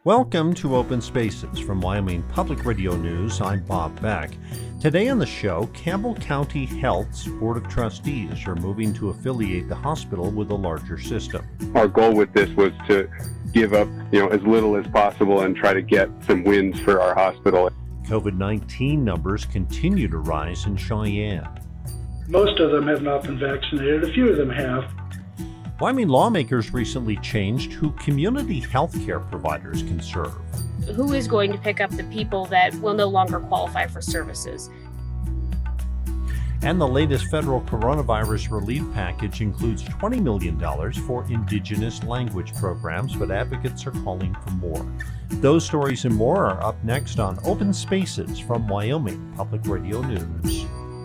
Welcome to Open Spaces from Wyoming Public Radio News. I'm Bob Beck. Today on the show, Campbell County Health's Board of Trustees are moving to affiliate the hospital with a larger system. Our goal with this was to give up, as little as possible and try to get some wins for our hospital. COVID-19 numbers continue to rise in Cheyenne. Most of them have not been vaccinated. A few of them have. Wyoming lawmakers recently changed who community health care providers can serve. Who is going to pick up the people that will no longer qualify for services? And the latest federal coronavirus relief package includes $20 million for indigenous language programs, but advocates are calling for more. Those stories and more are up next on Open Spaces from Wyoming Public Radio News.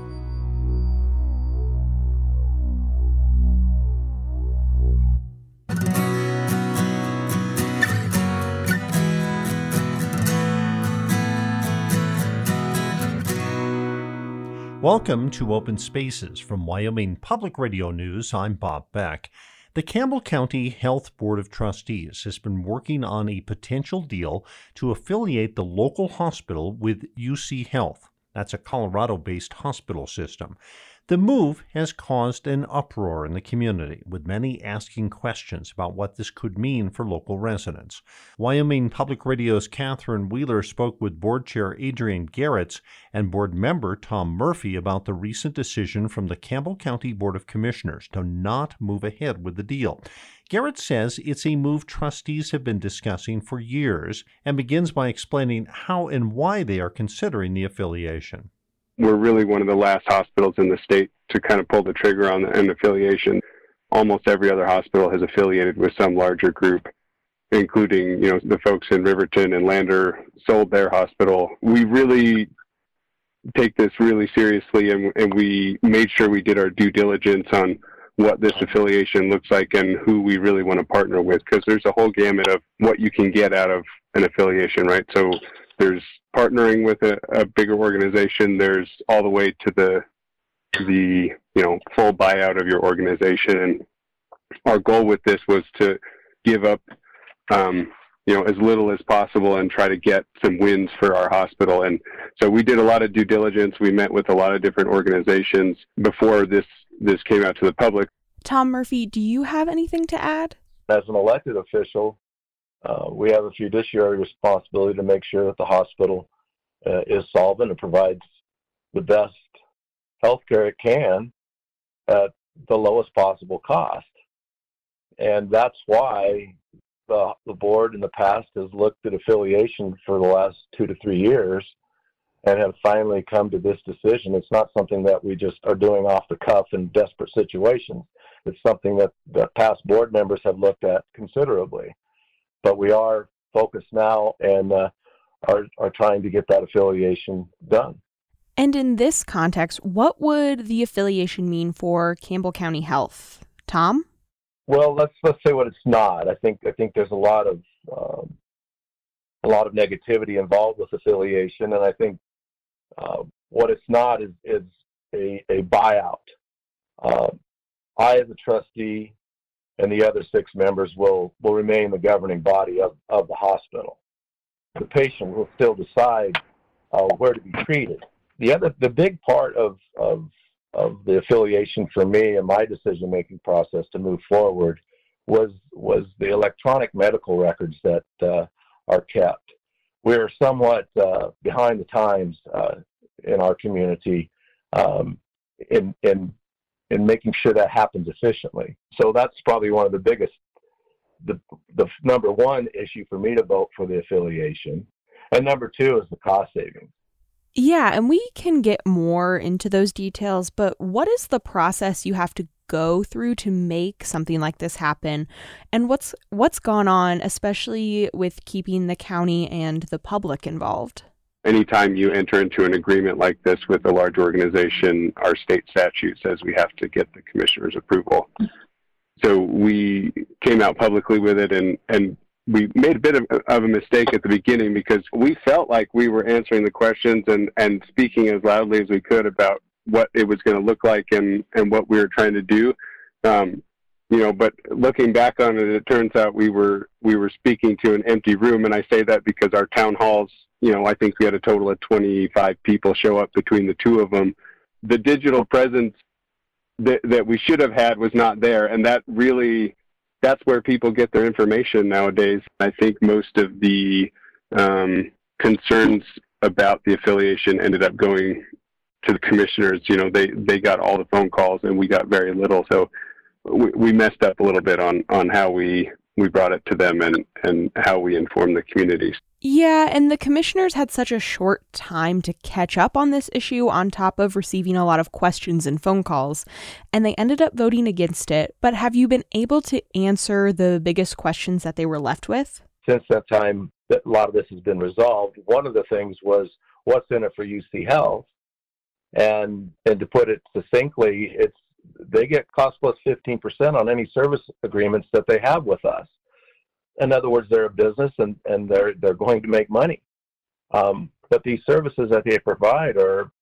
Welcome to Open Spaces from Wyoming Public Radio News. I'm Bob Beck. The Campbell County Health Board of Trustees has been working on a potential deal to affiliate the local hospital with UC Health. That's a Colorado-based hospital system. The move has caused an uproar in the community, with many asking questions about what this could mean for local residents. Wyoming Public Radio's Catherine Wheeler spoke with Board Chair Adrian Garretts and Board Member Tom Murphy about the recent decision from the Campbell County Board of Commissioners to not move ahead with the deal. Garretts says it's a move trustees have been discussing for years and begins by explaining how and why they are considering the affiliation. We're really one of the last hospitals in the state to kind of pull the trigger on an affiliation. Almost every other hospital has affiliated with some larger group, including, the folks in Riverton and Lander sold their hospital. We really take this really seriously, and we made sure we did our due diligence on what this affiliation looks like and who we really want to partner with, because there's a whole gamut of what you can get out of an affiliation, right? So there's partnering with a bigger organization. There's all the way to the full buyout of your organization. And our goal with this was to give up, as little as possible and try to get some wins for our hospital. And so we did a lot of due diligence. We met with a lot of different organizations before this came out to the public. Tom Murphy, do you have anything to add? As an elected official, we have a fiduciary responsibility to make sure that the hospital is solvent and provides the best health care it can at the lowest possible cost. And that's why the board in the past has looked at affiliation for the last 2 to 3 years and have finally come to this decision. It's not something that we just are doing off the cuff in desperate situations. It's something that the past board members have looked at considerably. But we are focused now and are trying to get that affiliation done. And in this context, what would the affiliation mean for Campbell County Health? Tom? Well, let's say what it's not. I think there's a lot of negativity involved with affiliation, and I think what it's not is a buyout. I, as a trustee, and the other 6 members will remain the governing body of the hospital. The patient will still decide where to be treated. The big part of the affiliation for me and my decision-making process to move forward was the electronic medical records that are kept. We're somewhat behind the times in our community in making sure that happens efficiently. So that's probably one of the biggest, the number one issue for me to vote for the affiliation. And number 2 is the cost savings. Yeah, and we can get more into those details, but what is the process you have to go through to make something like this happen? And what's gone on, especially with keeping the county and the public involved? Anytime you enter into an agreement like this with a large organization, our state statute says we have to get the commissioner's approval. So we came out publicly with it, and we made a bit of a mistake at the beginning because we felt like we were answering the questions and speaking as loudly as we could about what it was going to look like and what we were trying to do. But looking back on it, it turns out we were speaking to an empty room, and I say that because our town halls, I think we had a total of 25 people show up between the two of them. The digital presence that we should have had was not there, and that's where people get their information nowadays. I think most of the concerns about the affiliation ended up going to the commissioners. They got all the phone calls, and we got very little. So we messed up a little bit on how we brought it to them and how we informed the communities. Yeah, and the commissioners had such a short time to catch up on this issue on top of receiving a lot of questions and phone calls, and they ended up voting against it. But have you been able to answer the biggest questions that they were left with? Since that time, a lot of this has been resolved. One of the things was what's in it for UC Health, and to put it succinctly, they get cost plus 15% on any service agreements that they have with us. In other words, they're a business and they're going to make money. But these services that they provide are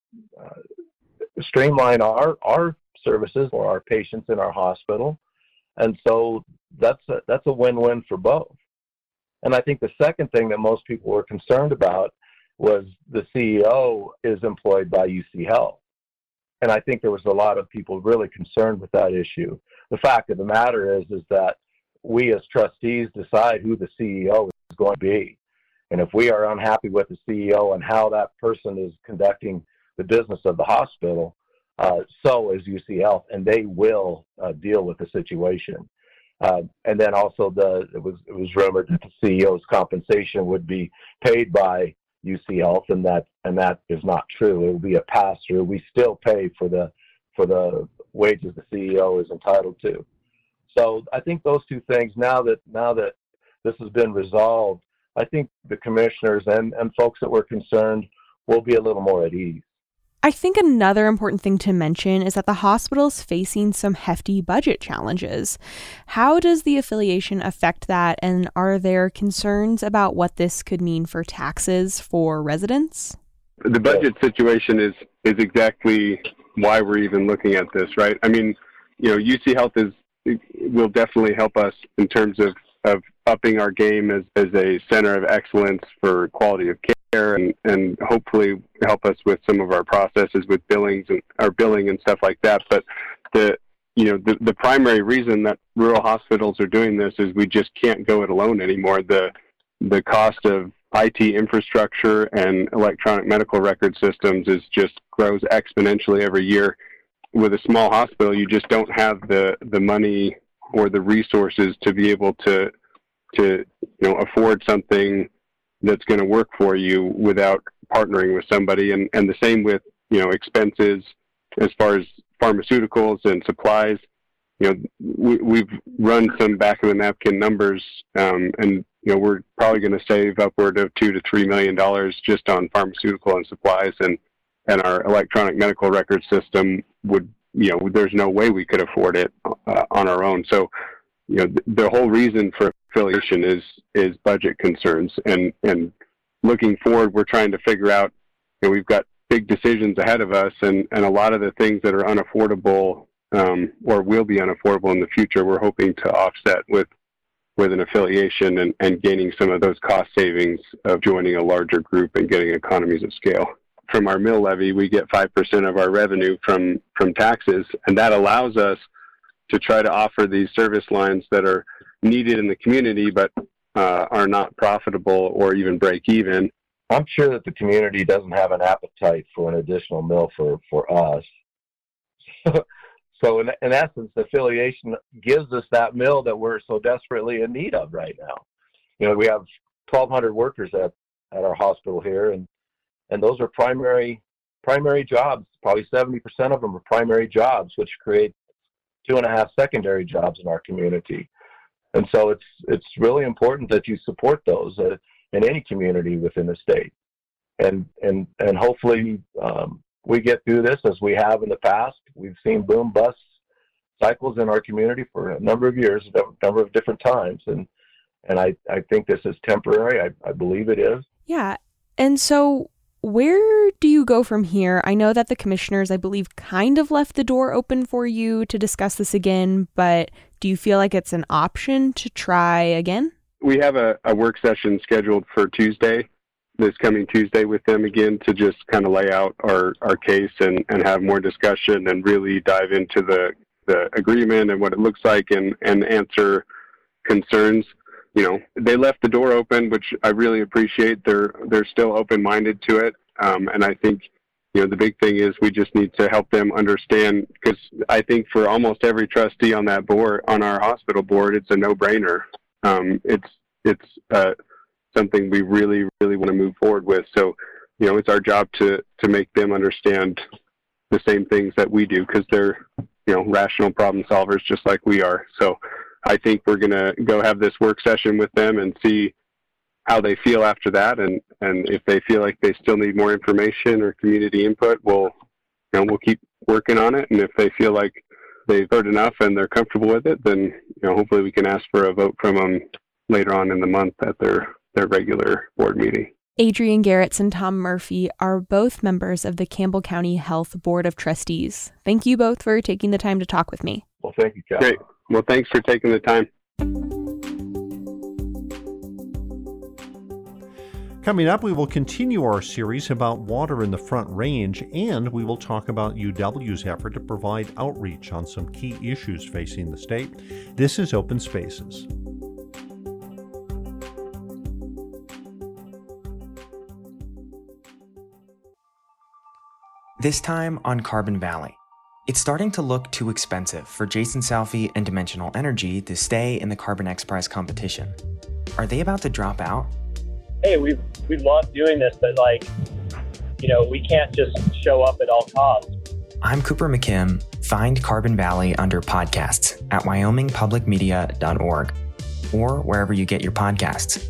streamline our services for our patients in our hospital. And so that's a win-win for both. And I think the second thing that most people were concerned about was the CEO is employed by UC Health. And I think there was a lot of people really concerned with that issue. The fact of the matter is that we as trustees decide who the CEO is going to be. And if we are unhappy with the CEO and how that person is conducting the business of the hospital, so is UC Health, and they will deal with the situation. And then also it was rumored that the CEO's compensation would be paid by UC Health, and that is not true. It will be a pass-through. We still pay for the wages the CEO is entitled to. So I think those two things, now that this has been resolved, I think the commissioners and folks that were concerned will be a little more at ease. I think another important thing to mention is that the hospital is facing some hefty budget challenges. How does the affiliation affect that, and are there concerns about what this could mean for taxes for residents? The budget situation is exactly why we're even looking at this, right? I mean, UC Health will definitely help us in terms of upping our game as a center of excellence for quality of care, and hopefully help us with some of our processes with billings and our billing and stuff like that. But the primary reason that rural hospitals are doing this is we just can't go it alone anymore. The cost of IT infrastructure and electronic medical record systems just grows exponentially every year. With a small hospital, you just don't have the money or the resources to be able to afford something that's going to work for you without partnering with somebody. And the same with expenses as far as pharmaceuticals and supplies. We've run some back of the napkin numbers, and we're probably going to save upward of $2 to $3 million just on pharmaceutical and supplies, and our electronic medical record system there's no way we could afford it on our own. So, the whole reason for affiliation is budget concerns, and looking forward, we're trying to figure out, we've got big decisions ahead of us, and a lot of the things that are unaffordable, or will be unaffordable in the future, we're hoping to offset with an affiliation and gaining some of those cost savings of joining a larger group and getting economies of scale. From our mill levy, we get 5% of our revenue from taxes, and that allows us to try to offer these service lines that are needed in the community but are not profitable or even break even. I'm sure that the community doesn't have an appetite for an additional mill for us. So in essence, the affiliation gives us that mill that we're so desperately in need of right now. We have 1,200 workers at our hospital here, and those are primary jobs. Probably 70% of them are primary jobs, which create 2.5 secondary jobs in our community. And so it's really important that you support those in any community within the state. And hopefully we get through this as we have in the past. We've seen boom bust cycles in our community for a number of years, a number of different times. And I think this is temporary. I believe it is. Yeah. And so where do you go from here? I know that the commissioners, I believe, kind of left the door open for you to discuss this again, but do you feel like it's an option to try again? We have a work session scheduled for this coming Tuesday with them again, to just kind of lay out our case and have more discussion and really dive into the agreement and what it looks like and answer concerns. They left the door open, which I really appreciate. They're still open-minded to it. And I think, the big thing is we just need to help them understand, because I think for almost every trustee on that board, on our hospital board, it's a no-brainer. It's something we really, really want to move forward with. So, it's our job to make them understand the same things that we do, because they're, rational problem solvers just like we are. So I think we're going to go have this work session with them and see how they feel after that. And if they feel like they still need more information or community input, we'll keep working on it. And if they feel like they've heard enough and they're comfortable with it, then, hopefully we can ask for a vote from them later on in the month at their regular board meeting. Adrian Garretts and Tom Murphy are both members of the Campbell County Health Board of Trustees. Thank you both for taking the time to talk with me. Well, thank you, Cal. Great. Well, thanks for taking the time. Coming up, we will continue our series about water in the Front Range, and we will talk about UW's effort to provide outreach on some key issues facing the state. This is Open Spaces. This time on Carbon Valley. It's starting to look too expensive for Jason Salfi and Dimensional Energy to stay in the Carbon X Prize competition. Are they about to drop out? Hey, we love doing this, but we can't just show up at all costs. I'm Cooper McKim. Find Carbon Valley under podcasts at wyomingpublicmedia.org or wherever you get your podcasts.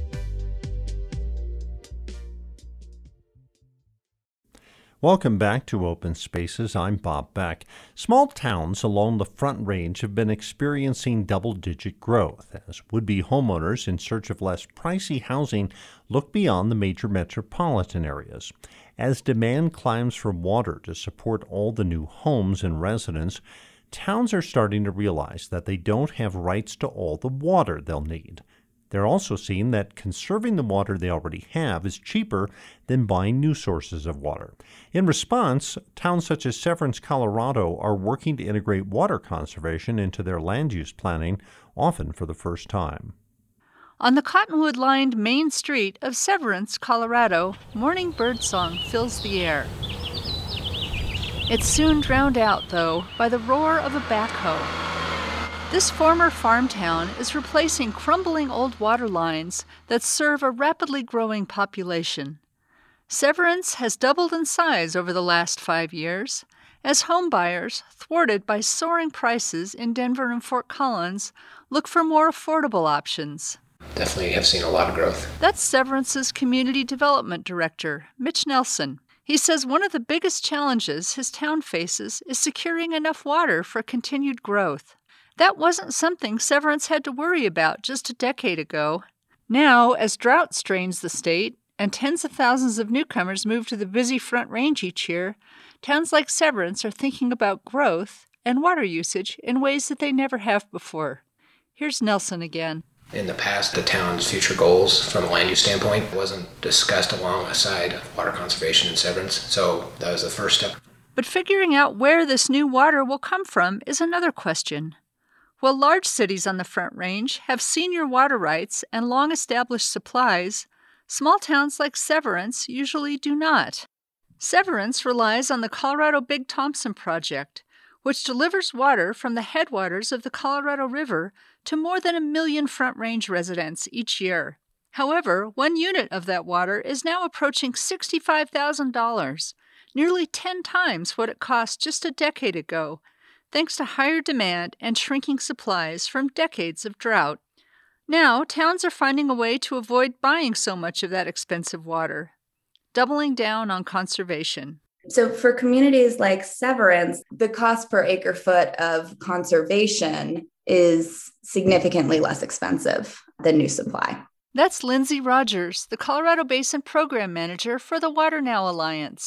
Welcome back to Open Spaces. I'm Bob Beck. Small towns along the Front Range have been experiencing double-digit growth as would-be homeowners in search of less pricey housing look beyond the major metropolitan areas. As demand climbs for water to support all the new homes and residents, towns are starting to realize that they don't have rights to all the water they'll need. They're also seeing that conserving the water they already have is cheaper than buying new sources of water. In response, towns such as Severance, Colorado are working to integrate water conservation into their land use planning, often for the first time. On the cottonwood-lined main street of Severance, Colorado, morning birdsong fills the air. It's soon drowned out, though, by the roar of a backhoe. This former farm town is replacing crumbling old water lines that serve a rapidly growing population. Severance has doubled in size over the last 5 years, as homebuyers, thwarted by soaring prices in Denver and Fort Collins, look for more affordable options. Definitely have seen a lot of growth. That's Severance's Community Development Director, Mitch Nelson. He says one of the biggest challenges his town faces is securing enough water for continued growth. That wasn't something Severance had to worry about just a decade ago. Now, as drought strains the state and tens of thousands of newcomers move to the busy Front Range each year, towns like Severance are thinking about growth and water usage in ways that they never have before. Here's Nelson again. In the past, the town's future goals from a land use standpoint wasn't discussed alongside water conservation in Severance, so that was the first step. But figuring out where this new water will come from is another question. While large cities on the Front Range have senior water rights and long-established supplies, small towns like Severance usually do not. Severance relies on the Colorado Big Thompson Project, which delivers water from the headwaters of the Colorado River to more than 1 million Front Range residents each year. However, 1 unit of that water is now approaching $65,000, nearly 10 times what it cost just a decade ago, thanks to higher demand and shrinking supplies from decades of drought. Now, towns are finding a way to avoid buying so much of that expensive water, doubling down on conservation. So for communities like Severance, the cost per acre foot of conservation is significantly less expensive than new supply. That's Lindsay Rogers, the Colorado Basin Program Manager for the Water Now Alliance.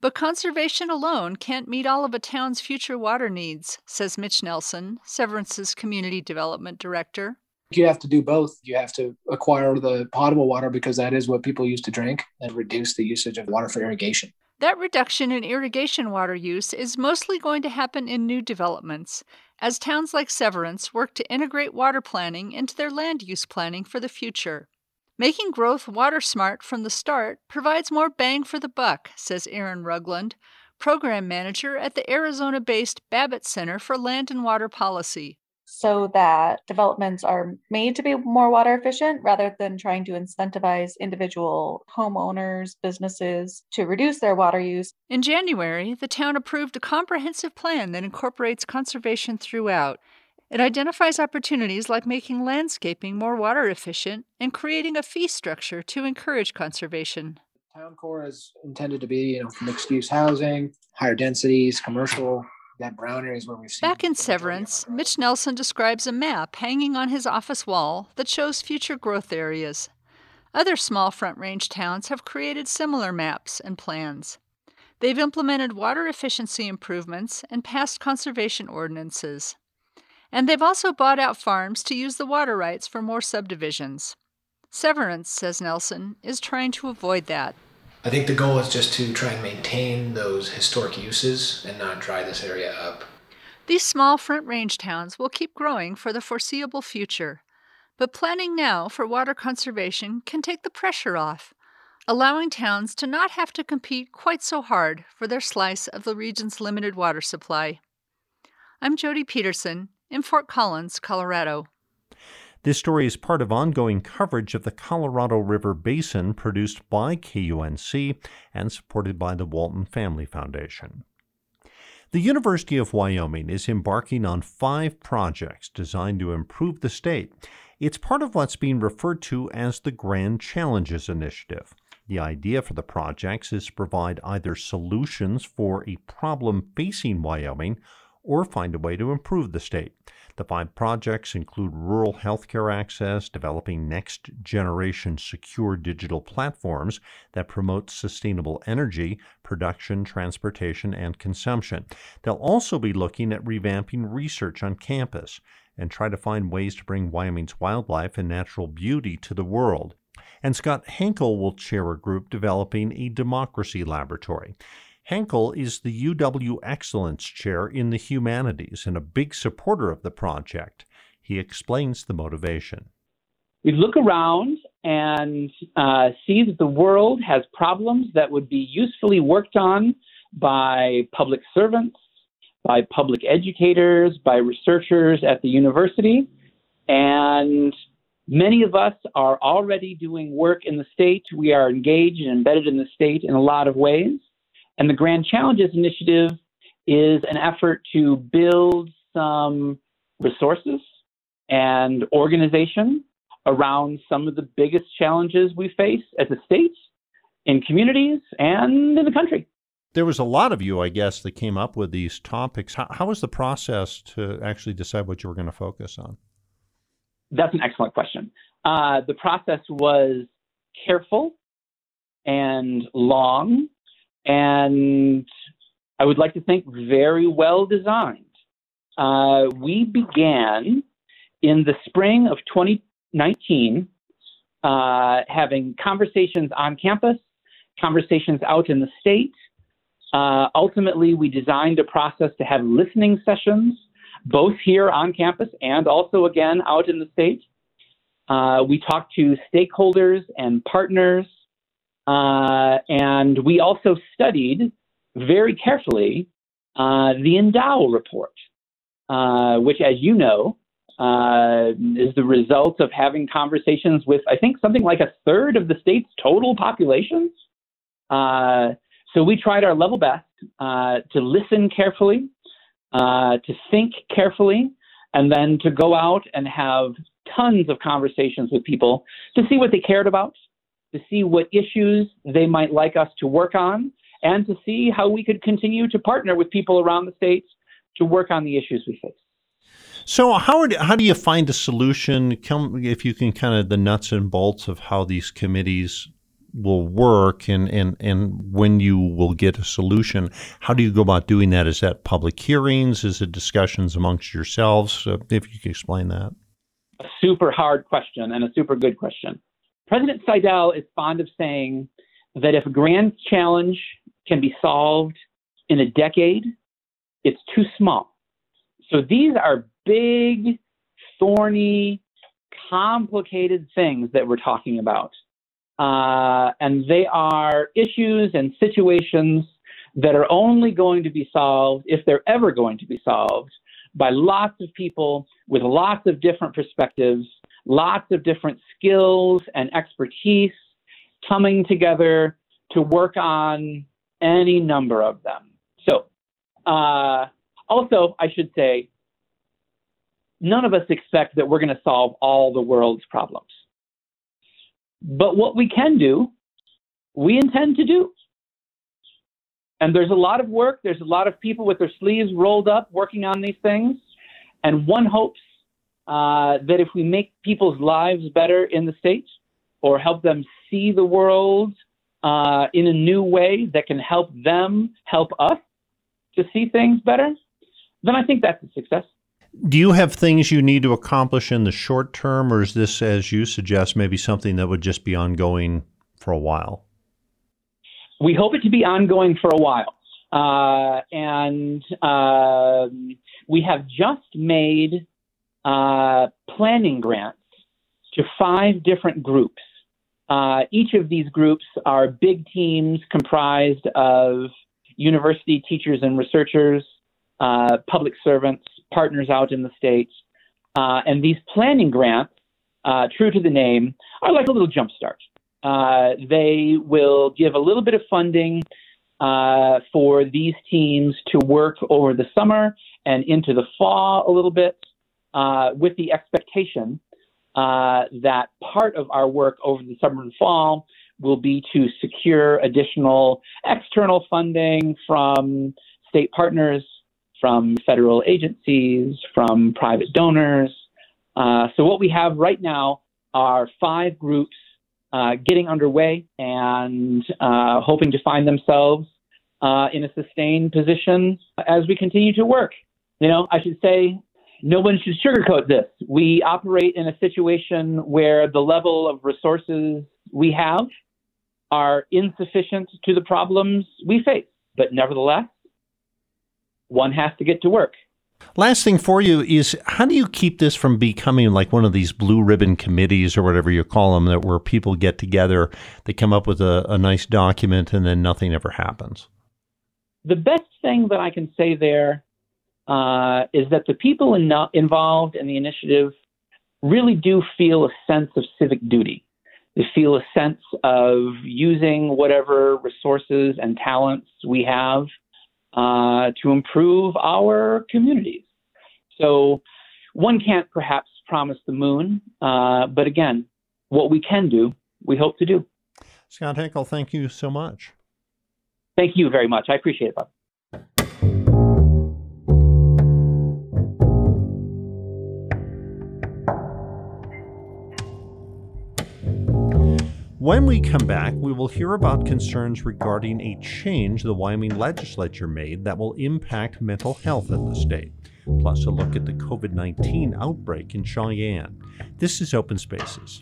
But conservation alone can't meet all of a town's future water needs, says Mitch Nelson, Severance's Community Development Director. You have to do both. You have to acquire the potable water because that is what people use to drink and reduce the usage of water for irrigation. That reduction in irrigation water use is mostly going to happen in new developments, as towns like Severance work to integrate water planning into their land use planning for the future. Making growth water smart from the start provides more bang for the buck, says Aaron Rugland, program manager at the Arizona-based Babbitt Center for Land and Water Policy. So that developments are made to be more water efficient rather than trying to incentivize individual homeowners, businesses to reduce their water use. In January, the town approved a comprehensive plan that incorporates conservation throughout. It identifies opportunities like making landscaping more water efficient and creating a fee structure to encourage conservation. Town core is intended to be, mixed-use housing, higher densities, commercial. That brown area is where we've seen. Back in Severance, Mitch Nelson describes a map hanging on his office wall that shows future growth areas. Other small Front Range towns have created similar maps and plans. They've implemented water efficiency improvements and passed conservation ordinances. And they've also bought out farms to use the water rights for more subdivisions. Severance, says Nelson, is trying to avoid that. I think the goal is just to try and maintain those historic uses and not dry this area up. These small Front Range towns will keep growing for the foreseeable future, but planning now for water conservation can take the pressure off, allowing towns to not have to compete quite so hard for their slice of the region's limited water supply. I'm Jody Peterson in Fort Collins, Colorado. This story is part of ongoing coverage of the Colorado River Basin produced by KUNC and supported by the Walton Family Foundation. The University of Wyoming is embarking on 5 projects designed to improve the state. It's part of what's being referred to as the Grand Challenges Initiative. The idea for the projects is to provide either solutions for a problem facing Wyoming or find a way to improve the state. The 5 projects include rural healthcare access, developing next-generation secure digital platforms that promote sustainable energy, production, transportation, and consumption. They'll also be looking at revamping research on campus and try to find ways to bring Wyoming's wildlife and natural beauty to the world. And Scott Henkel will chair a group developing a democracy laboratory. Henkel is the UW Excellence Chair in the Humanities and a big supporter of the project. He explains the motivation. We look around and see that the world has problems that would be usefully worked on by public servants, by public educators, by researchers at the university. And many of us are already doing work in the state. We are engaged and embedded in the state in a lot of ways. And the Grand Challenges Initiative is an effort to build some resources and organization around some of the biggest challenges we face as a state, in communities, and in the country. There was a lot of you, I guess, that came up with these topics. How was the process to actually decide what you were going to focus on? That's an excellent question. The process was careful and long, and I would like to think very well designed. We began in the spring of 2019 having conversations on campus, conversations out in the state. Ultimately, we designed a process to have listening sessions, both here on campus and also, again, out in the state. We talked to stakeholders and partners, and we also studied very carefully the Endow report, which, as you know, is the result of having conversations with, I think, something like a third of the state's total population. So we tried our level best to listen carefully, to think carefully, and then to go out and have tons of conversations with people to see what they cared about, to see what issues they might like us to work on, and to see how we could continue to partner with people around the state to work on the issues we face. So how do you find a solution? If you can kind of the nuts and bolts of how these committees will work and when you will get a solution, how do you go about doing that? Is that public hearings? Is it discussions amongst yourselves? If you could explain that. A super hard question and a super good question. President Seidel is fond of saying that if a grand challenge can be solved in a decade, it's too small. So these are big, thorny, complicated things that we're talking about. And they are issues and situations that are only going to be solved, if they're ever going to be solved, by lots of people with lots of different perspectives, lots of different skills and expertise coming together to work on any number of them. So, also, I should say, none of us expect that we're going to solve all the world's problems. But what we can do, we intend to do. And there's a lot of work. There's a lot of people with their sleeves rolled up working on these things. And one hopes that if we make people's lives better in the state or help them see the world in a new way that can help them help us to see things better, then I think that's a success. Do you have things you need to accomplish in the short term, or is this, as you suggest, maybe something that would just be ongoing for a while? We hope it to be ongoing for a while. And we have just made planning grants to 5 different groups. Each of these groups are big teams comprised of university teachers and researchers, public servants, partners out in the state. And these planning grants, true to the name, are like a little jumpstart. They will give a little bit of funding for these teams to work over the summer and into the fall a little bit, with the expectation that part of our work over the summer and fall will be to secure additional external funding from state partners, from federal agencies, from private donors. So what we have right now are 5 groups getting underway and hoping to find themselves in a sustained position as we continue to work. You know, I should say, no one should sugarcoat this. We operate in a situation where the level of resources we have are insufficient to the problems we face. But nevertheless, one has to get to work. Last thing for you is, how do you keep this from becoming like one of these blue ribbon committees or whatever you call them, that where people get together, they come up with a nice document, and then nothing ever happens? The best thing that I can say there is that the people involved in the initiative really do feel a sense of civic duty. They feel a sense of using whatever resources and talents we have to improve our communities. So one can't perhaps promise the moon, but again, what we can do, we hope to do. Scott Hinkle, thank you so much. Thank you very much. I appreciate it, Bob. When we come back, we will hear about concerns regarding a change the Wyoming legislature made that will impact mental health in the state, plus a look at the COVID-19 outbreak in Cheyenne. This is Open Spaces.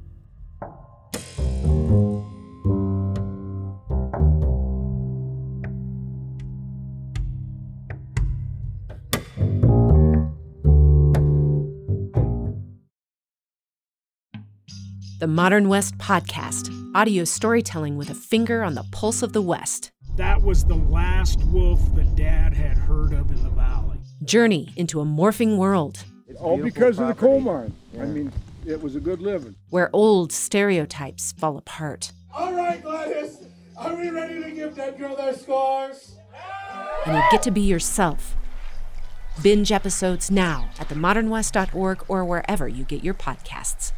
The Modern West Podcast, audio storytelling with a finger on the pulse of the West. That was the last wolf that Dad had heard of in the valley. Journey into a morphing world. All because of the coal mine. Yeah. I mean, it was a good living. Where old stereotypes fall apart. All right, Gladys, are we ready to give that girl their scores? And you get to be yourself. Binge episodes now at themodernwest.org or wherever you get your podcasts.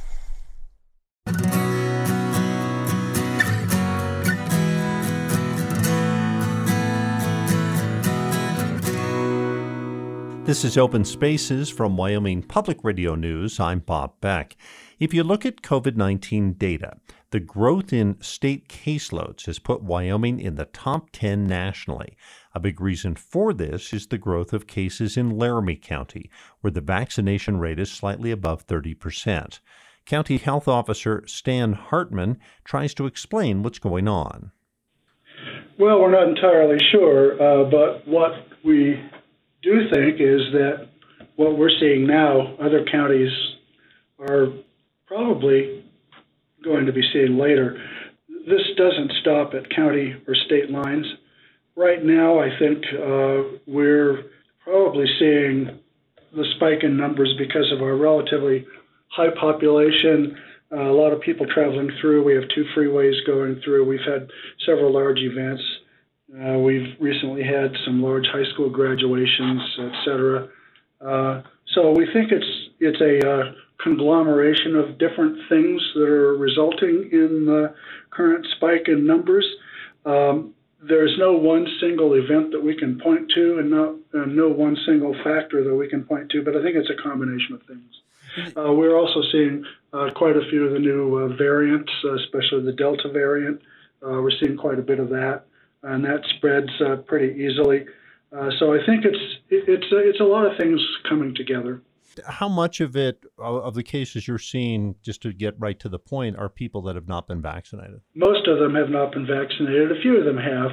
This is Open Spaces from Wyoming Public Radio News. I'm Bob Beck. If you look at COVID-19 data, the The growth in state caseloads has put Wyoming in the top 10 nationally. A big reason for this is the growth of cases in Laramie County, where the vaccination rate is slightly above 30%. County Health Officer Stan Hartman tries to explain what's going on. Well, we're not entirely sure, but what we do think is that what we're seeing now, other counties are probably going to be seeing later. This doesn't stop at county or state lines. Right now, I think we're probably seeing the spike in numbers because of our relatively high population, a lot of people traveling through. We have 2 freeways going through. We've had several large events. We've recently had some large high school graduations, et cetera. So we think it's a conglomeration of different things that are resulting in the current spike in numbers. There's no one single event that we can point to and no one single factor that we can point to, but I think it's a combination of things. We're also seeing quite a few of the new variants, especially the Delta variant. We're seeing quite a bit of that, and that spreads pretty easily. So I think it's a lot of things coming together. How much of it, of the cases you're seeing, just to get right to the point, are people that have not been vaccinated? Most of them have not been vaccinated. A few of them have.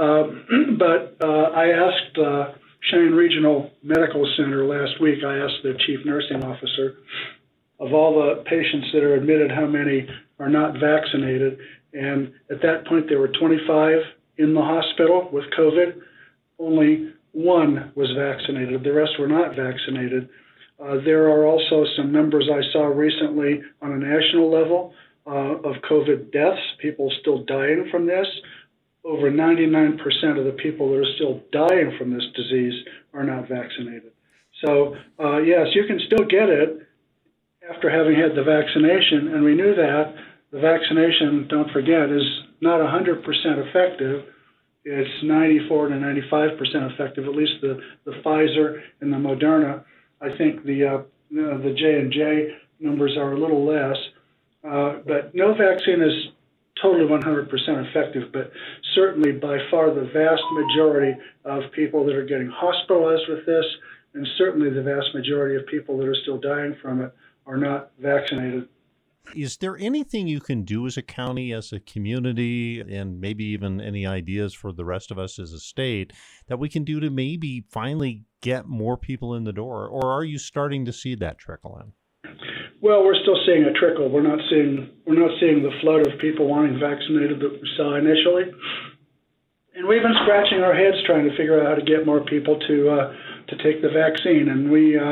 But I asked Cheyenne Regional Medical Center last week, I asked their chief nursing officer, of all the patients that are admitted, how many are not vaccinated. And at that point, there were 25 in the hospital with COVID. Only 1 was vaccinated. The rest were not vaccinated. There are also some numbers I saw recently on a national level of COVID deaths, people still dying from this. Over 99% of the people that are still dying from this disease are not vaccinated. So, yes, you can still get it after having had the vaccination, and we knew that. The vaccination, don't forget, is not 100% effective. It's 94 to 95% effective, at least the Pfizer and the Moderna. I think the J&J numbers are a little less, but no vaccine is totally 100% effective, but certainly by far the vast majority of people that are getting hospitalized with this, and certainly the vast majority of people that are still dying from it, are not vaccinated. Is there anything you can do as a county, as a community, and maybe even any ideas for the rest of us as a state that we can do to maybe finally get more people in the door? Or are you starting to see that trickle in? Well, we're still seeing a trickle. We're not seeing the flood of people wanting vaccinated that we saw initially. And we've been scratching our heads trying to figure out how to get more people to take the vaccine. And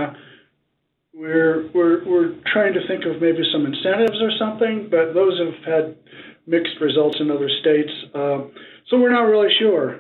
we're trying to think of maybe some incentives or something, but those have had mixed results in other states. So we're not really sure.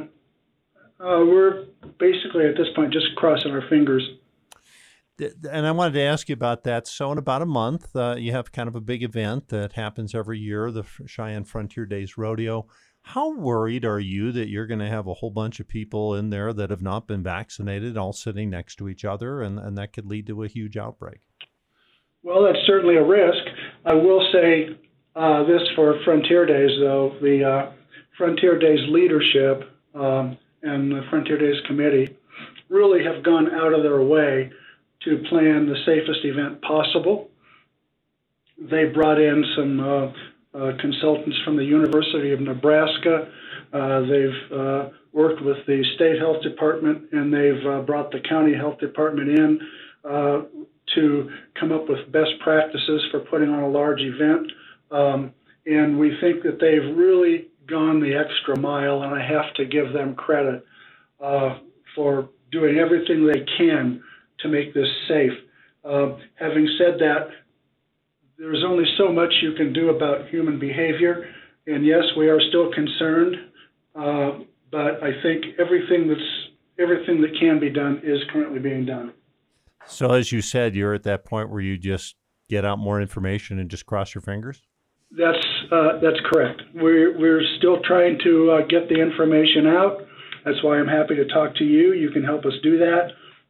We're basically at this point just crossing our fingers. And I wanted to ask you about that. So in about a month, you have kind of a big event that happens every year, the Cheyenne Frontier Days Rodeo. How worried are you that you're going to have a whole bunch of people in there that have not been vaccinated all sitting next to each other, and that could lead to a huge outbreak? Well, that's certainly a risk. I will say this for Frontier Days, though. The Frontier Days leadership and the Frontier Days committee really have gone out of their way to plan the safest event possible. They brought in some consultants from the University of Nebraska. They've worked with the state health department, and they've brought the county health department in to come up with best practices for putting on a large event. And we think that they've really gone the extra mile, and I have to give them credit for doing everything they can to make this safe. Having said that, there's only so much you can do about human behavior, and yes, we are still concerned, but I think everything that can be done is currently being done. So as you said, you're at that point where you just get out more information and just cross your fingers? That's correct. We're still trying to get the information out. That's why I'm happy to talk to you. You can help us do that.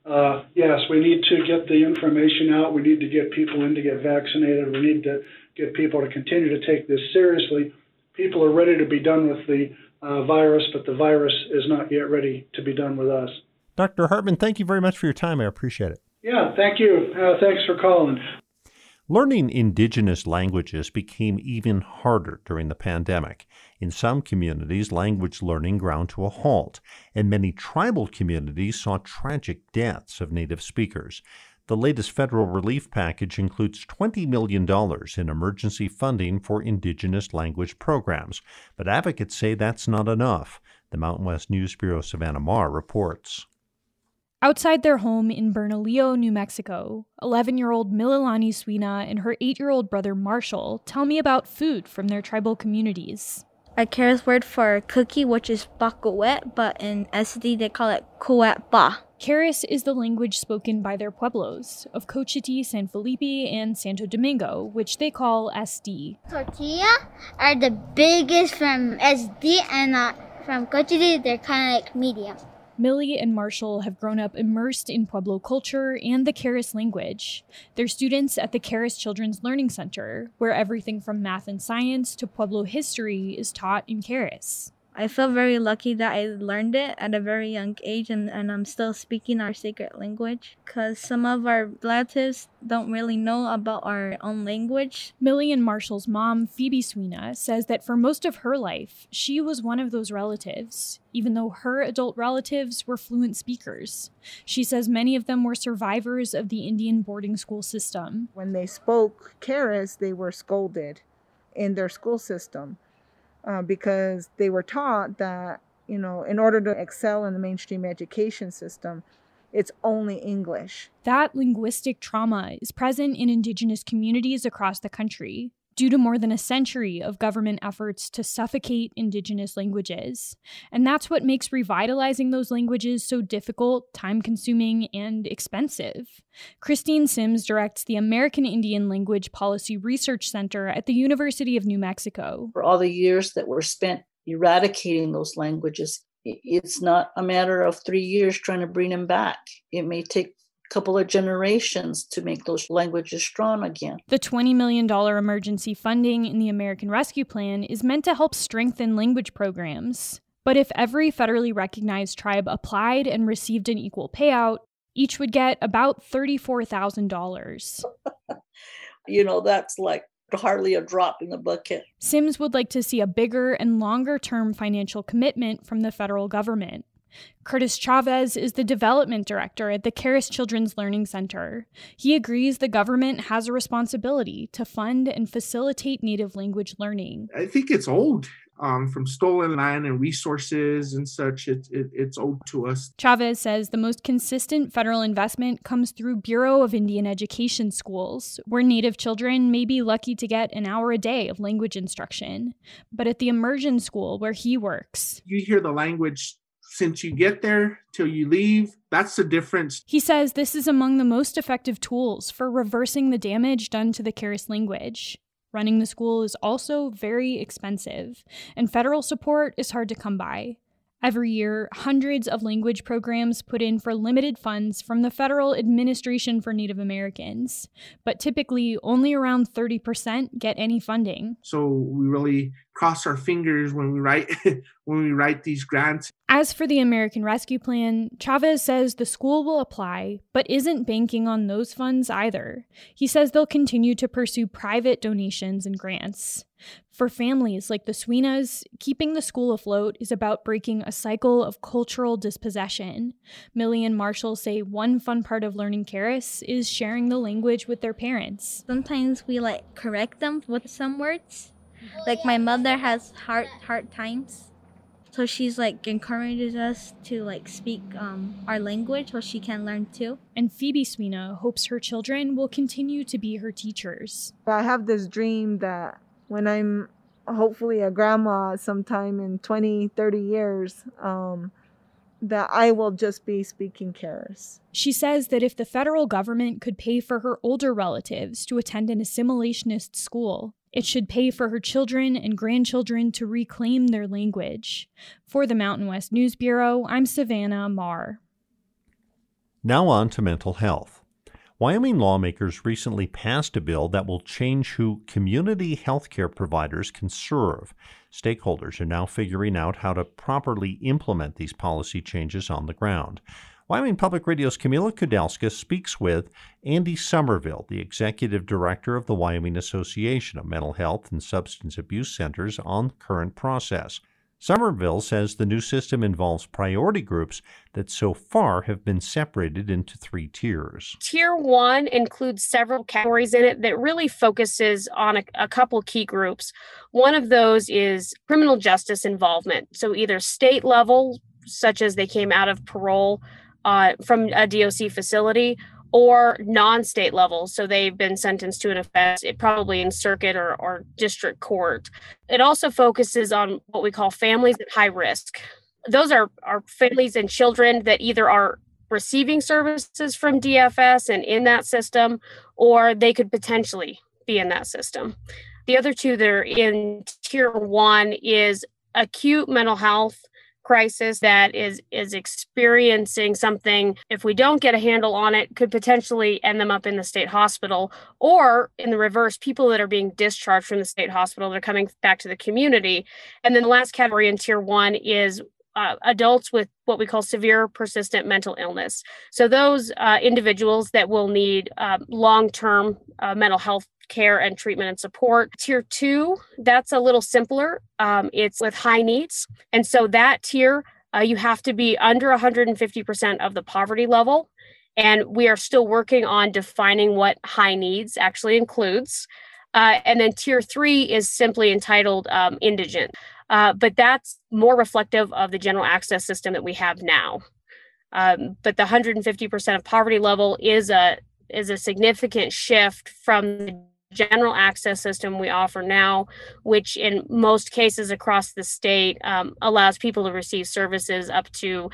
yes, we need to get the information out. We need to get people in to get vaccinated. We need to get people to continue to take this seriously. People are ready to be done with the virus, but the virus is not yet ready to be done with us. Dr. Hartman, thank you very much for your time. I appreciate it. Yeah, thank you. Thanks for calling. Learning indigenous languages became even harder during the pandemic. In some communities, language learning ground to a halt, and many tribal communities saw tragic deaths of native speakers. The latest federal relief package includes $20 million in emergency funding for indigenous language programs, but advocates say that's not enough. The Mountain West News Bureau's Savannah Marr reports. Outside their home in Bernalillo, New Mexico, 11-year-old Mililani Swina and her 8-year-old brother Marshall tell me about food from their tribal communities. A Keres word for cookie, which is bakuet, but in SD they call it kuetba. Keres is the language spoken by their pueblos of Cochiti, San Felipe, and Santo Domingo, which they call SD. Tortilla are the biggest from SD, and from Cochiti they're kind of like medium. Millie and Marshall have grown up immersed in Pueblo culture and the Keres language. They're students at the Keres Children's Learning Center, where everything from math and science to Pueblo history is taught in Keres. I feel very lucky that I learned it at a very young age and I'm still speaking our sacred language because some of our relatives don't really know about our own language. Millie and Marshall's mom, Phoebe Swina, says that for most of her life, she was one of those relatives, even though her adult relatives were fluent speakers. She says many of them were survivors of the Indian boarding school system. When they spoke Keres, they were scolded in their school system. Because they were taught that, in order to excel in the mainstream education system, it's only English. That linguistic trauma is present in Indigenous communities across the country due to more than a century of government efforts to suffocate Indigenous languages. And that's what makes revitalizing those languages so difficult, time-consuming, and expensive. Christine Sims directs the American Indian Language Policy Research Center at the University of New Mexico. For all the years that were spent eradicating those languages, it's not a matter of 3 years trying to bring them back. It may take couple of generations to make those languages strong again. The $20 million emergency funding in the American Rescue Plan is meant to help strengthen language programs. But if every federally recognized tribe applied and received an equal payout, each would get about $34,000. That's like hardly a drop in the bucket. Sims would like to see a bigger and longer-term financial commitment from the federal government. Curtis Chavez is the development director at the Keres Children's Learning Center. He agrees the government has a responsibility to fund and facilitate native language learning. I think it's owed from stolen land and resources and such. It's owed to us. Chavez says the most consistent federal investment comes through Bureau of Indian Education schools, where Native children may be lucky to get an hour a day of language instruction. But at the immersion school where he works, you hear the language since you get there till you leave. That's the difference. He says this is among the most effective tools for reversing the damage done to the Keres language. Running the school is also very expensive, and federal support is hard to come by. Every year, hundreds of language programs put in for limited funds from the Federal Administration for Native Americans, but typically only around 30% get any funding. So we really cross our fingers when we write these grants. As for the American Rescue Plan, Chavez says the school will apply, but isn't banking on those funds either. He says they'll continue to pursue private donations and grants. For families like the Swinas, keeping the school afloat is about breaking a cycle of cultural dispossession. Millie and Marshall say one fun part of learning Keres is sharing the language with their parents. Sometimes we correct them with some words. Like my mother has hard times. So she's encourages us to speak our language so she can learn too. And Phoebe Swina hopes her children will continue to be her teachers. I have this dream that when I'm hopefully a grandma sometime in 20, 30 years, that I will just be speaking Keres. She says that if the federal government could pay for her older relatives to attend an assimilationist school, it should pay for her children and grandchildren to reclaim their language. For the Mountain West News Bureau, I'm Savannah Marr. Now on to mental health. Wyoming lawmakers recently passed a bill that will change who community health care providers can serve. Stakeholders are now figuring out how to properly implement these policy changes on the ground. Wyoming Public Radio's Camila Kudelska speaks with Andy Somerville, the executive director of the Wyoming Association of Mental Health and Substance Abuse Centers, on the current process. Somerville says the new system involves priority groups that so far have been separated into 3 tiers. Tier 1 includes several categories in it that really focuses on a couple key groups. One of those is criminal justice involvement. So either state level, such as they came out of parole from a DOC facility, or non-state level, so they've been sentenced to an offense, probably in circuit or district court. It also focuses on what we call families at high risk. Those are families and children that either are receiving services from DFS and in that system, or they could potentially be in that system. The other 2 that are in Tier 1 is acute mental health crisis that is experiencing something. If we don't get a handle on it, could potentially end them up in the state hospital, or in the reverse, people that are being discharged from the state hospital, they're coming back to the community. And then the last category in Tier 1 is adults with what we call severe persistent mental illness. So those individuals that will need long-term mental health care and treatment and support. Tier 2, that's a little simpler. It's with high needs. And so that tier, you have to be under 150% of the poverty level. And we are still working on defining what high needs actually includes. And then Tier 3 is simply entitled indigent. But that's more reflective of the general access system that we have now. But the 150% of poverty level is a significant shift from the general access system we offer now, which in most cases across the state allows people to receive services up to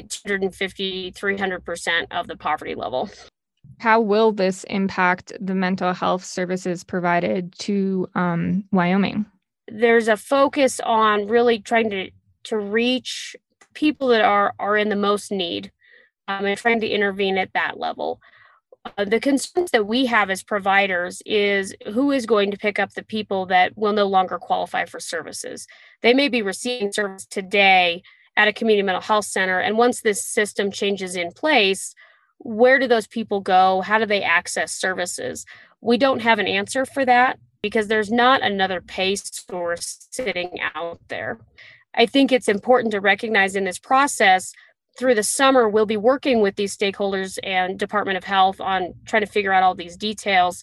250, 300% of the poverty level. How will this impact the mental health services provided to Wyoming? There's a focus on really trying to reach people that are in the most need and trying to intervene at that level. The concerns that we have as providers is who is going to pick up the people that will no longer qualify for services. They may be receiving service today at a community mental health center, and once this system changes in place, where do those people go? How do they access services? We don't have an answer for that because there's not another pay source sitting out there. I think it's important to recognize in this process, through the summer, we'll be working with these stakeholders and Department of Health on trying to figure out all these details.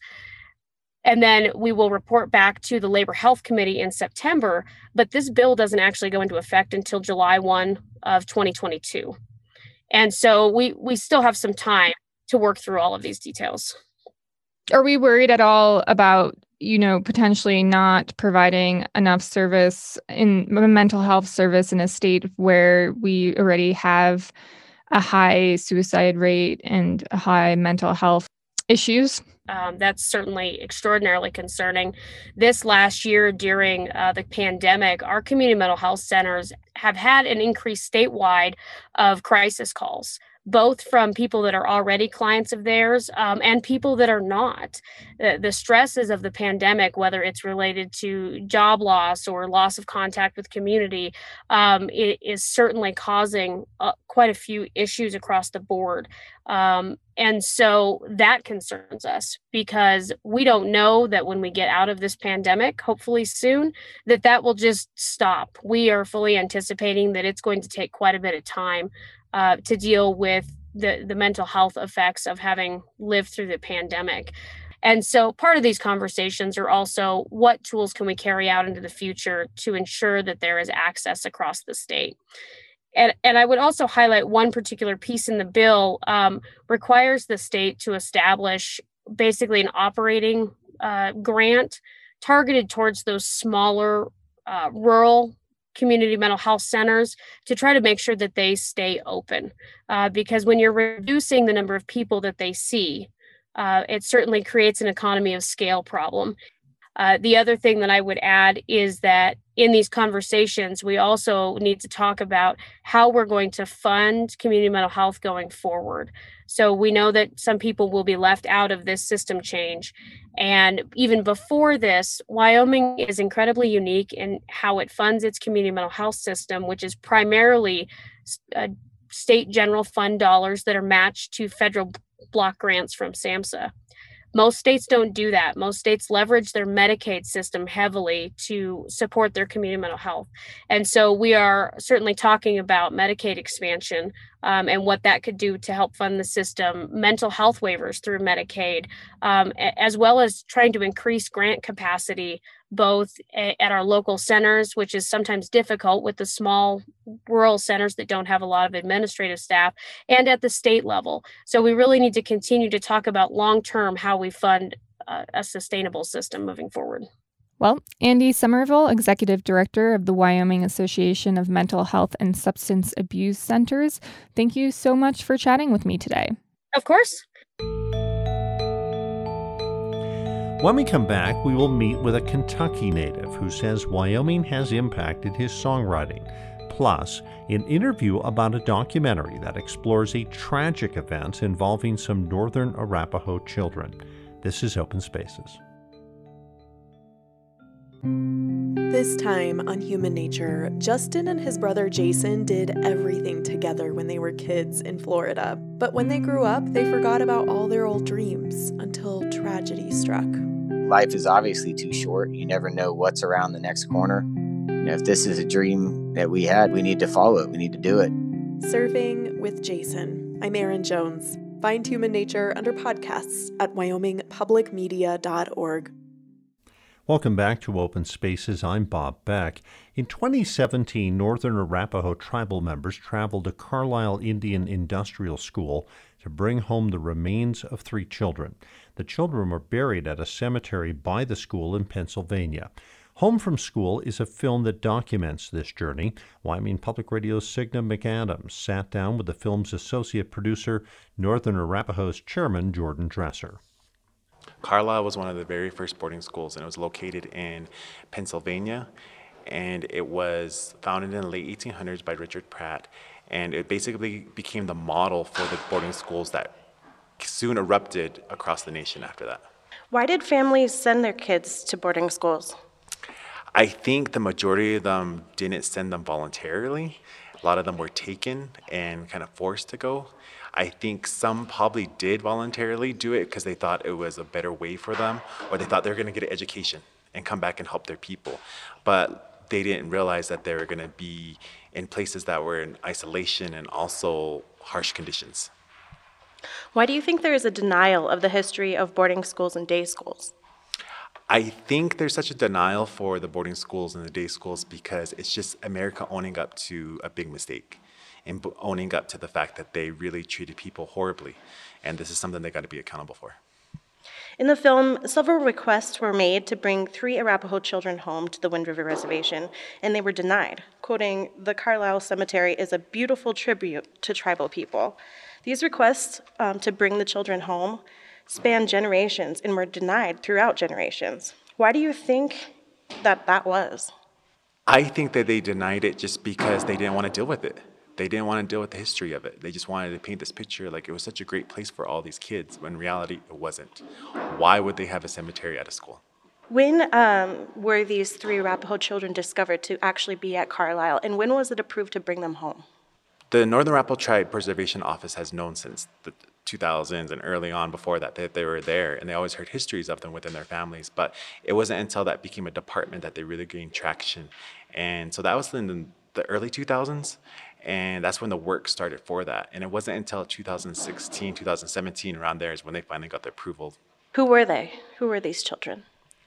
And then we will report back to the Labor Health Committee in September, but this bill doesn't actually go into effect until July 1 of 2022. And so we still have some time to work through all of these details. Are we worried at all about, potentially not providing enough service in mental health service in a state where we already have a high suicide rate and a high mental health issues? That's certainly extraordinarily concerning. This last year during the pandemic, our community mental health centers have had an increase statewide of crisis calls, both from people that are already clients of theirs and people that are not. The stresses of the pandemic, whether it's related to job loss or loss of contact with community, it is certainly causing quite a few issues across the board. And so that concerns us because we don't know that when we get out of this pandemic, hopefully soon, that will just stop. We are fully anticipating that it's going to take quite a bit of time to deal with the mental health effects of having lived through the pandemic. And so part of these conversations are also what tools can we carry out into the future to ensure that there is access across the state. And I would also highlight one particular piece in the bill requires the state to establish basically an operating grant targeted towards those smaller rural community mental health centers to try to make sure that they stay open. Because when you're reducing the number of people that they see, it certainly creates an economy of scale problem. The other thing that I would add is that in these conversations, we also need to talk about how we're going to fund community mental health going forward. So we know that some people will be left out of this system change. And even before this, Wyoming is incredibly unique in how it funds its community mental health system, which is primarily state general fund dollars that are matched to federal block grants from SAMHSA. Most states don't do that. Most states leverage their Medicaid system heavily to support their community mental health. And so we are certainly talking about Medicaid expansion and what that could do to help fund the system, mental health waivers through Medicaid, as well as trying to increase grant capacity, both at our local centers, which is sometimes difficult with the small rural centers that don't have a lot of administrative staff, and at the state level. So we really need to continue to talk about long-term how we fund a sustainable system moving forward. Well, Andy Somerville, Executive Director of the Wyoming Association of Mental Health and Substance Abuse Centers, thank you so much for chatting with me today. Of course. When we come back, we will meet with a Kentucky native who says Wyoming has impacted his songwriting. Plus, an interview about a documentary that explores a tragic event involving some northern Arapaho children. This is Open Spaces. This time on Human Nature, Justin and his brother Jason did everything together when they were kids in Florida. But when they grew up, they forgot about all their old dreams until tragedy struck. Life is obviously too short. You never know what's around the next corner. If this is a dream that we had, we need to follow it. We need to do it. Surfing with Jason. I'm Erin Jones. Find Human Nature under podcasts at wyomingpublicmedia.org. Welcome back to Open Spaces. I'm Bob Beck. In 2017, Northern Arapaho tribal members traveled to Carlisle Indian Industrial School to bring home the remains of 3 children. The children were buried at a cemetery by the school in Pennsylvania. Home from School is a film that documents this journey. Wyoming Public Radio's Signa McAdams sat down with the film's associate producer, Northern Arapaho's chairman, Jordan Dresser. Carlisle was one of the very first boarding schools, and it was located in Pennsylvania, and it was founded in the late 1800s by Richard Pratt, and it basically became the model for the boarding schools that soon erupted across the nation after that. Why did families send their kids to boarding schools? I think the majority of them didn't send them voluntarily. A lot of them were taken and kind of forced to go. I think some probably did voluntarily do it because they thought it was a better way for them, or they thought they were going to get an education and come back and help their people. But they didn't realize that they were going to be in places that were in isolation and also harsh conditions. Why do you think there is a denial of the history of boarding schools and day schools? I think there's such a denial for the boarding schools and the day schools because it's just America owning up to a big mistake and owning up to the fact that they really treated people horribly. And this is something they got to be accountable for. In the film, several requests were made to bring 3 Arapaho children home to the Wind River Reservation, and they were denied. Quoting, "The Carlisle Cemetery is a beautiful tribute to tribal people." These requests to bring the children home span generations and were denied throughout generations. Why do you think that was? I think that they denied it just because they didn't want to deal with it. They didn't want to deal with the history of it. They just wanted to paint this picture like it was such a great place for all these kids, when in reality it wasn't. Why would they have a cemetery at a school? When were these 3 Arapaho children discovered to actually be at Carlisle, and when was it approved to bring them home? The Northern Arapaho Tribe Preservation Office has known since the 2000s and early on before that they were there, and they always heard histories of them within their families. But it wasn't until that became a department that they really gained traction. And so that was in the early 2000s, and that's when the work started for that. And it wasn't until 2016, 2017, around there is when they finally got the approval. Who were they? Who were these children?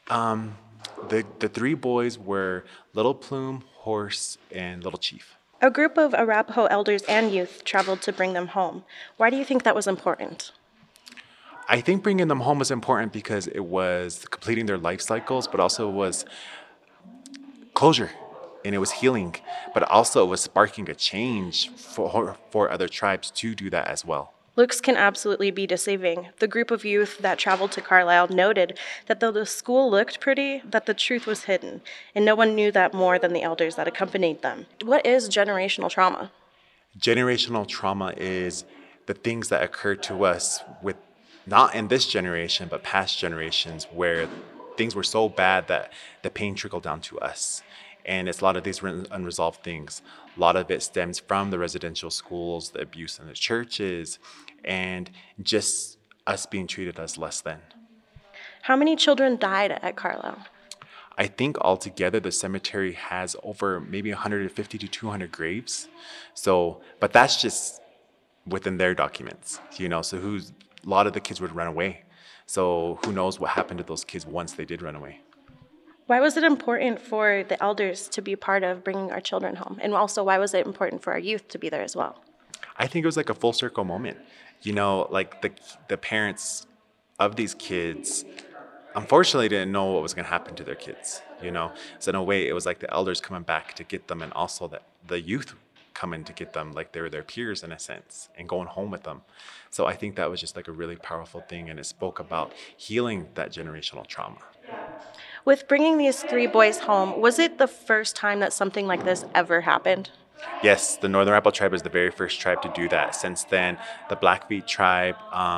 The 3 boys were Little Plume, Horse, and Little Chief. A group of Arapaho elders and youth traveled to bring them home. Why do you think that was important? I think bringing them home was important because it was completing their life cycles, but also was closure, and it was healing, but also it was sparking a change for other tribes to do that as well. Looks can absolutely be deceiving. The group of youth that traveled to Carlisle noted that though the school looked pretty, that the truth was hidden, and no one knew that more than the elders that accompanied them. What is generational trauma? Generational trauma is the things that occur to us with not in this generation, but past generations where things were so bad that the pain trickled down to us. And it's a lot of these unresolved things. A lot of it stems from the residential schools, the abuse in the churches, and just us being treated as less than. How many children died at Carlisle? I think altogether the cemetery has over maybe 150 to 200 graves. So, but that's just within their documents, so a lot of the kids would run away. So who knows what happened to those kids once they did run away. Why was it important for the elders to be part of bringing our children home? And also, why was it important for our youth to be there as well? I think it was like a full circle moment. Like the parents of these kids, unfortunately, didn't know what was going to happen to their kids, So in a way, it was like the elders coming back to get them, and also the youth coming to get them, like they were their peers in a sense, and going home with them. So I think that was just like a really powerful thing, and it spoke about healing that generational trauma. With bringing these 3 boys home, was it the first time that something like this ever happened? Yes, the Northern Arapaho tribe is the very first tribe to do that. Since then, the Blackfeet tribe,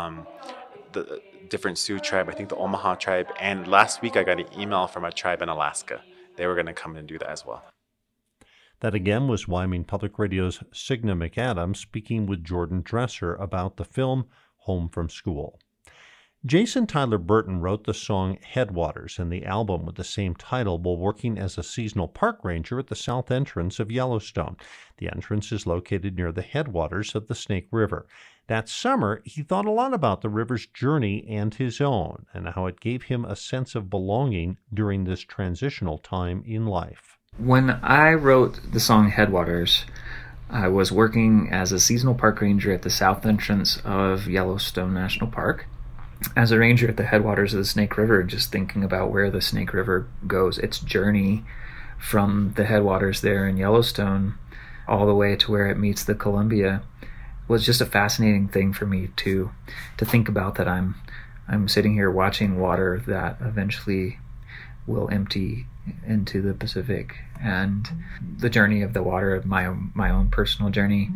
the different Sioux tribe, I think the Omaha tribe, and last week I got an email from a tribe in Alaska. They were going to come and do that as well. That again was Wyoming Public Radio's Signa McAdams speaking with Jordan Dresser about the film Home from School. Jason Tyler Burton wrote the song Headwaters and the album with the same title while working as a seasonal park ranger at the south entrance of Yellowstone. The entrance is located near the headwaters of the Snake River. That summer, he thought a lot about the river's journey and his own, and how it gave him a sense of belonging during this transitional time in life. When I wrote the song Headwaters, I was working as a seasonal park ranger at the south entrance of Yellowstone National Park. As a ranger at the headwaters of the Snake River, just thinking about where the Snake River goes, its journey from the headwaters there in Yellowstone all the way to where it meets the Columbia, was just a fascinating thing for me to think about, that I'm sitting here watching water that eventually will empty into the Pacific, and the journey of the water, my own personal journey,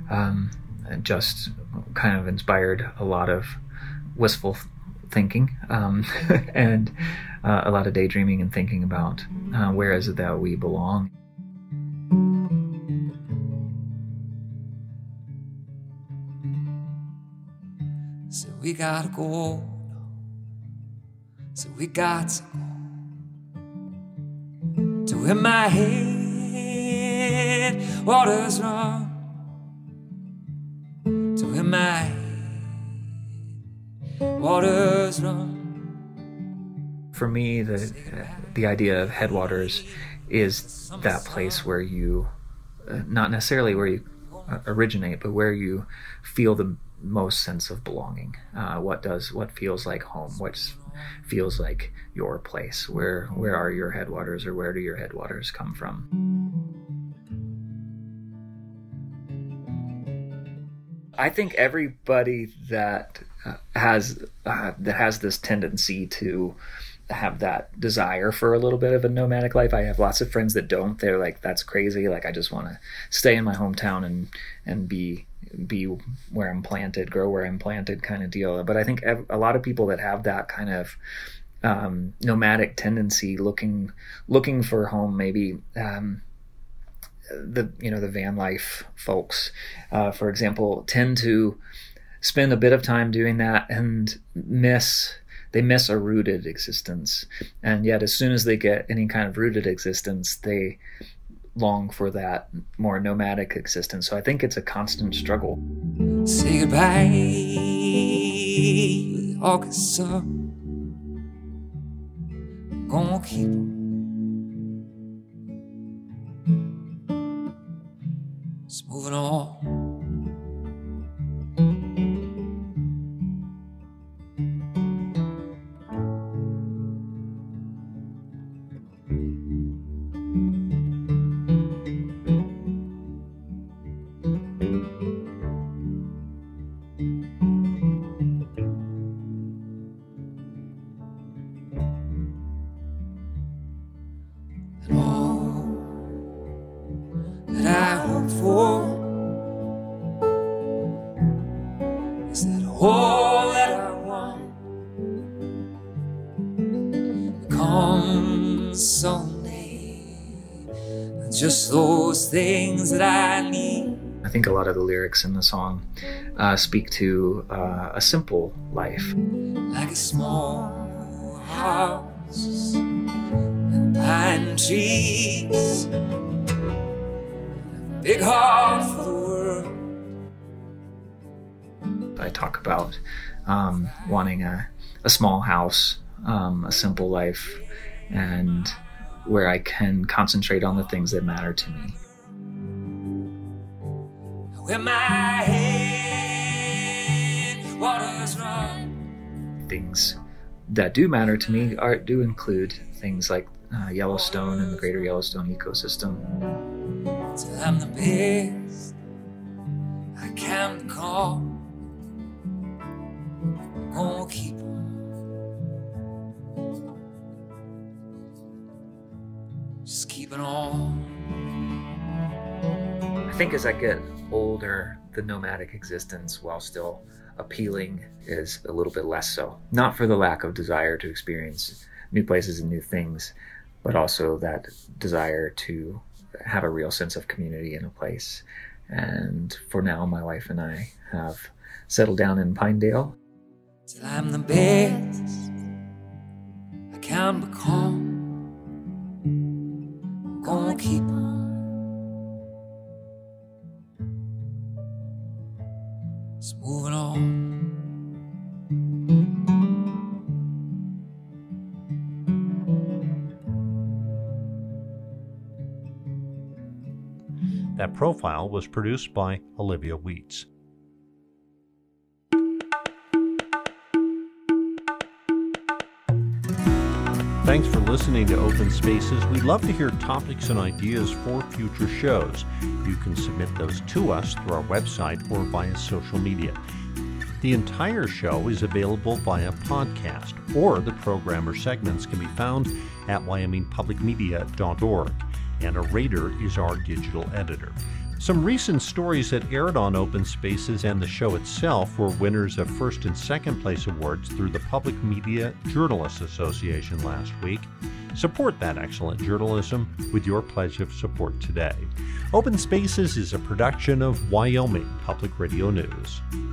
just kind of inspired a lot of wistful thinking and a lot of daydreaming and thinking about where is it that we belong. So we gotta go. So we got to go to where my head waters run, to where my waters run. For me, the idea of headwaters is that place where you, not necessarily where you originate, but where you feel the most sense of belonging. What feels like home? What feels like your place? Where are your headwaters, or where do your headwaters come from? I think everybody that has this tendency to have that desire for a little bit of a nomadic life. I have lots of friends that don't. They're like, that's crazy. Like, I just want to stay in my hometown and be where I'm planted, grow where I'm planted kind of deal. But I think a lot of people that have that kind of nomadic tendency, looking for home, maybe the van life folks, for example, tend to spend a bit of time doing that and miss a rooted existence. And yet as soon as they get any kind of rooted existence, they long for that more nomadic existence. So I think it's a constant struggle. Say goodbye, August sun. Gonna keep just moving on. for? Is that all that I want? Come someday, just those things that I need. I think a lot of the lyrics in the song speak to a simple life. Like a small house and pine trees, big heart for the world. I talk about wanting a small house, a simple life, and where I can concentrate on the things that matter to me. Where my head waters run. Things that do matter to me do include things like Yellowstone and the greater Yellowstone ecosystem. Till I'm the best I can become. Gonna keep on. Just keeping on. I think as I get older, the nomadic existence, while still appealing, is a little bit less so. Not for the lack of desire to experience new places and new things, but also that desire to have a real sense of community in a place. And for now, my wife and I have settled down in Pinedale. Till I'm the best I can become. Gonna keep on. Just moving on. That profile was produced by Olivia Wheats. Thanks for listening to Open Spaces. We'd love to hear topics and ideas for future shows. You can submit those to us through our website or via social media. The entire show is available via podcast, or the program or segments can be found at wyomingpublicmedia.org, and a rater is our digital editor. Some recent stories that aired on Open Spaces and the show itself were winners of first and second place awards through the Public Media Journalists Association last week. Support that excellent journalism with your pledge of support today. Open Spaces is a production of Wyoming Public Radio News.